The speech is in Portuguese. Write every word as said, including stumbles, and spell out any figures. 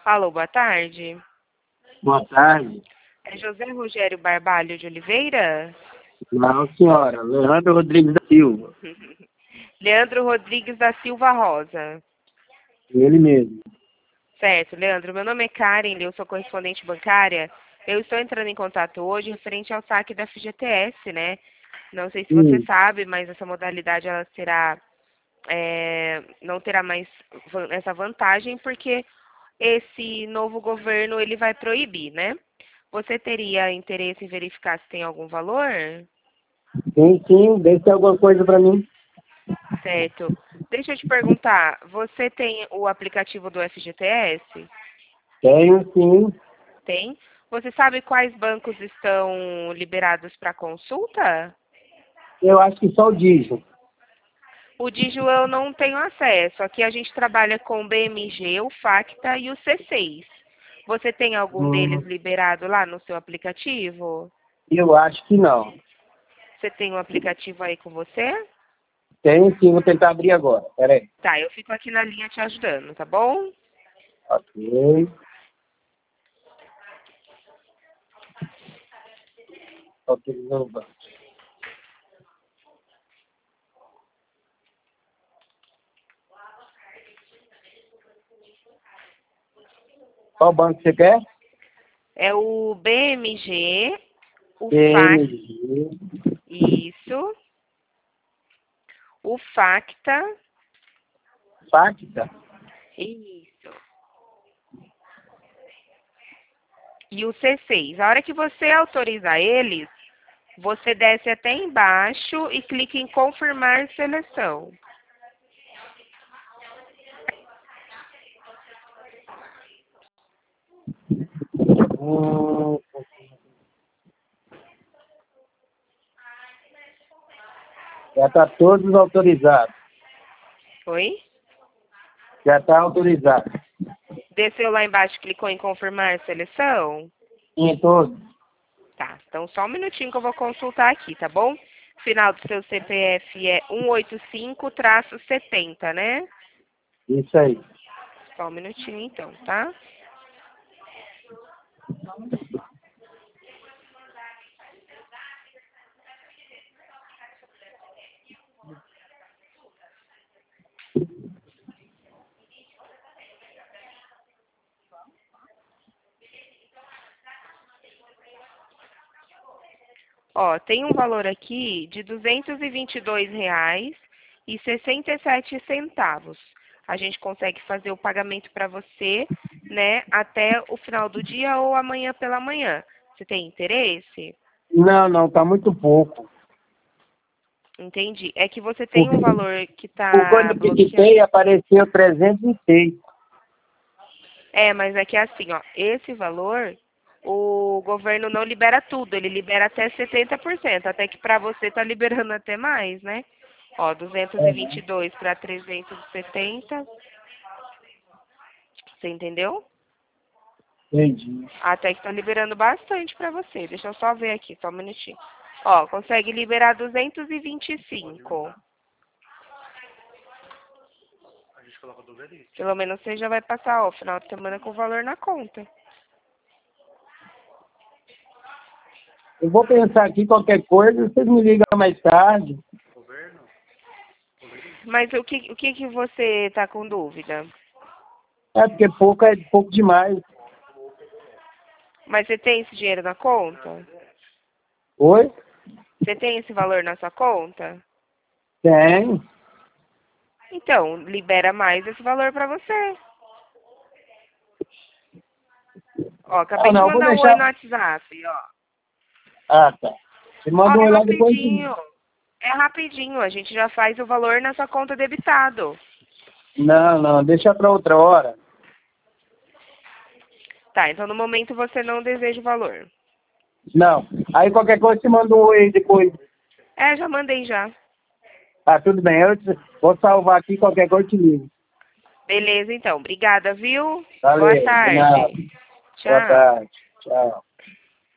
Alô, boa tarde. Boa tarde. É José Rogério Barbalho de Oliveira? Não, senhora. Leandro Rodrigues da Silva. Leandro Rodrigues da Silva Rosa. Ele mesmo. Certo, Leandro. Meu nome é Karen, eu sou correspondente bancária. Eu estou entrando em contato hoje referente ao saque da F G T S, né? Não sei se você Sim. sabe, mas essa modalidade ela será, é, não terá mais van- essa vantagem porque esse novo governo ele vai proibir, né? Você teria interesse em verificar se tem algum valor? Sim, sim. Vê se tem alguma coisa pra mim. Certo. Deixa eu te perguntar, você tem o aplicativo do F G T S? Tenho, sim. Tem? Você sabe quais bancos estão liberados para consulta? Eu acho que só o dígito. O Digio eu não tenho acesso. Aqui a gente trabalha com o B M G, o Facta e o C seis. Você tem algum deles Hum, liberado lá no seu aplicativo? eu acho que não. Você tem um aplicativo aí com você? Tenho, sim. Vou tentar abrir agora. Pera aí. Tá, eu fico aqui na linha te ajudando, tá bom? Ok. Autorizando o banco. Qual banco você quer? É o B M G, o Fac, P M G. isso, o Facta, Facta. isso, e o C seis. A hora que você autorizar eles, você desce até embaixo e clica em confirmar seleção. Hum, já está todos autorizados. Oi? Já está autorizado. Desceu lá embaixo e clicou em confirmar seleção? Sim, todos. Tá, então só um minutinho que eu vou consultar aqui, tá bom? Final do seu C P F é cento e oitenta e cinco setenta, né? Isso aí. Só um minutinho então, tá? Ó, tem um valor aqui de duzentos e vinte e dois reais e sessenta e sete centavos. A gente consegue fazer o pagamento para você, né, até o final do dia ou amanhã pela manhã. Você tem interesse? Não, não, tá muito pouco. Entendi. É que você tem um Porque, valor que por quando está eu bloqueado. digitei, apareceu trezentos e seis. É, mas é que assim, ó, esse valor, o governo não libera tudo, ele libera até setenta por cento, até que para você tá liberando até mais, né? Ó, duzentos e vinte e dois para trezentos e setenta, você entendeu? Entendi. Até que tá liberando bastante para você. Deixa eu só ver aqui, só um minutinho. Ó, consegue liberar duzentos e vinte e cinco. Pelo menos você já vai passar, ó, final de semana com o valor na conta. Eu vou pensar aqui qualquer coisa, vocês me ligam mais tarde. Mas o que, o que que você tá com dúvida? É porque pouco é pouco demais. Mas você tem esse dinheiro na conta? Oi? Você tem esse valor na sua conta? Tem. Então, libera mais esse valor para você. Ó, Ah, acabei de não, eu vou mandar um oi deixar. no WhatsApp, ó. Ah, tá. Você Ó, manda um é olhar depois de mim. rapidinho. É rapidinho, a gente já faz o valor na sua conta debitado. Não, não, deixa pra outra hora. Tá, então no momento você não deseja o valor. Não. Aí qualquer coisa você manda um oi aí depois. É, já mandei já. Ah, tudo bem. Eu te- vou salvar aqui, qualquer coisa eu te ligo. Beleza, então. Obrigada, viu? Boa Valeu, de nada. tarde. Boa Tchau. tarde. Tchau.